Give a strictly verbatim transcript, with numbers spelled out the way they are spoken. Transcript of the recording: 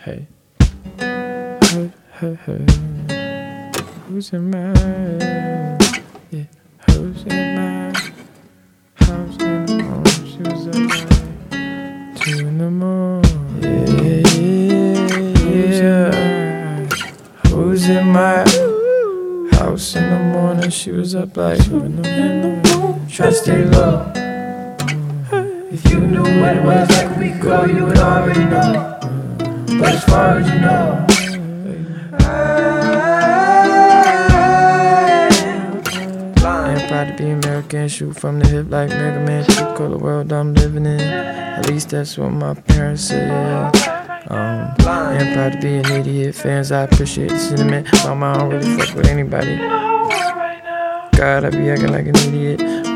Hey. Hey, hey, hey. Who's in my yeah? Who's in my house in the morning? She was up like two in the morning. Yeah, yeah, yeah. Who's in my house in the morning? She was up like two in the morning. Try to stay low. If you knew what it was like a week ago, you would already know. But as far as you know, I'm proud to be American, shoot from the hip like Mega Man, true color world I'm living in. At least that's what my parents said. Um, I'm proud to be an idiot. Fans, I appreciate the sentiment. Mama, I don't really fuck with anybody. God, I be acting like an idiot.